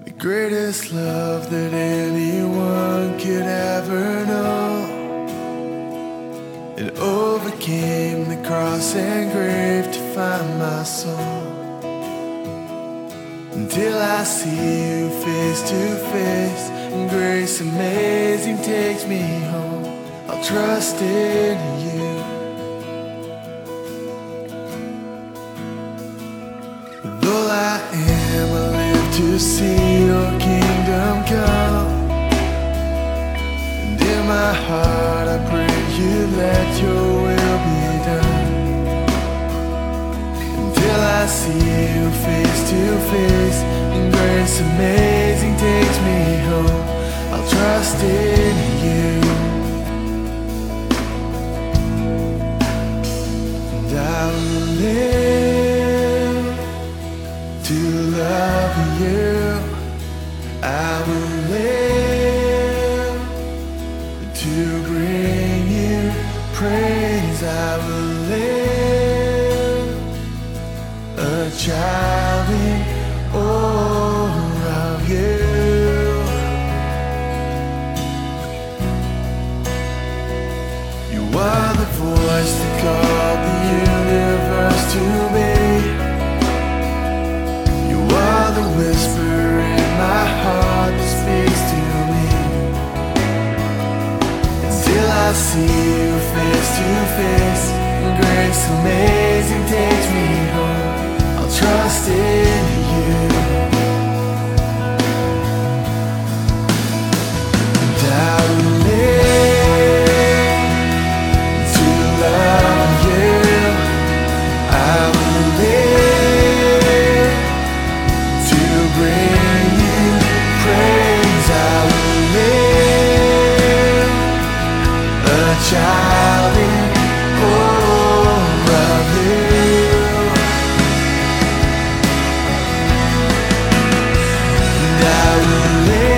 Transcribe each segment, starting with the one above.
The greatest love that anyone could ever know. It overcame the cross and grave to find my soul. Until I see you face to face, and grace amazing takes me home. I'll trust in you. Though I am, I live to see your kingdom come. And in my heart I pray you let your will be done. Until I see you face to face, and grace amazing takes me home. I'll trust in you. And I will live to love you. I will live to bring you praise. I will live a child in awe of you. You are the voice that called the universe to me. You are the whisper in my heart that speaks to me. Until I see you face to face, and grace amazing takes me home. I'll trust in you. And I will live to love you. I will live to bring you praise. I will live a child in awe of you. And I will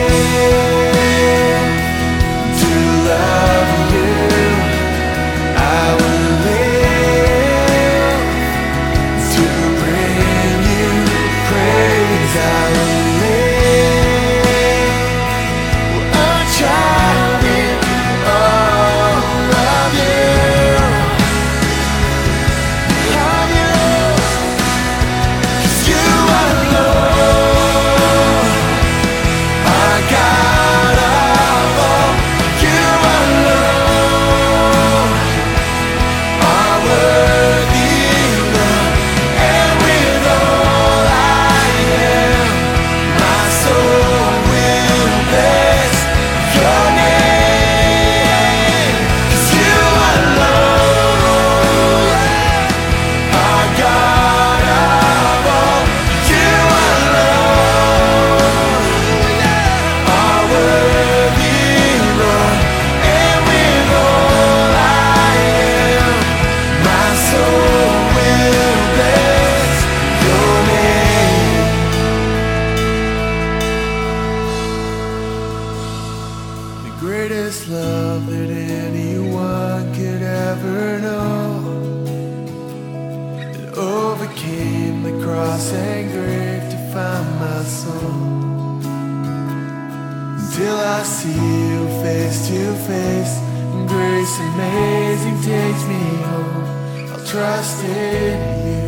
live to love you. I will live to bring you praise. I will live a child in awe of you. Of you. 'Cause you are Lord, our God of all. You are Lord, our worthy Lord. And with all I am, my soul will bless your name. 'Cause you are Lord, our God of all. You are Lord, our worthy Lord. And with all I am, my soul will bless your name. The greatest love that anyone could ever know. It overcame the cross and grave to find my soul. Until I see you face to face, and grace amazing takes me home. I'll trust in you.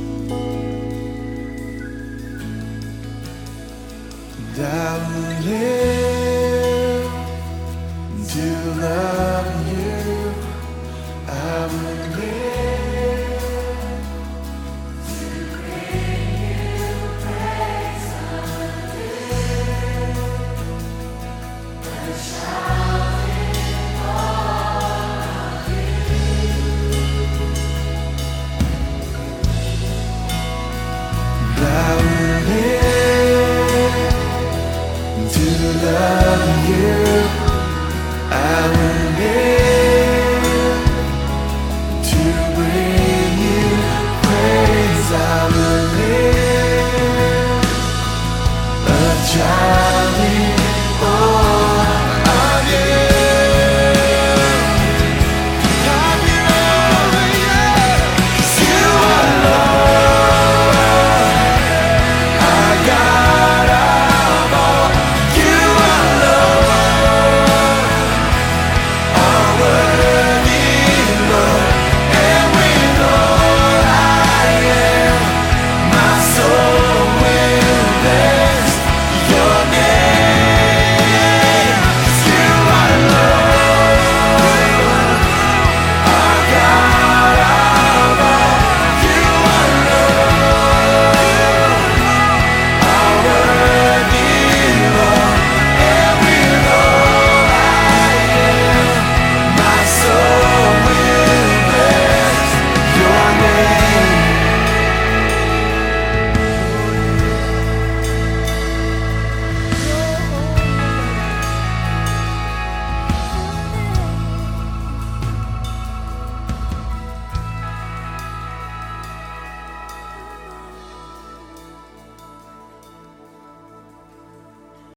And I will live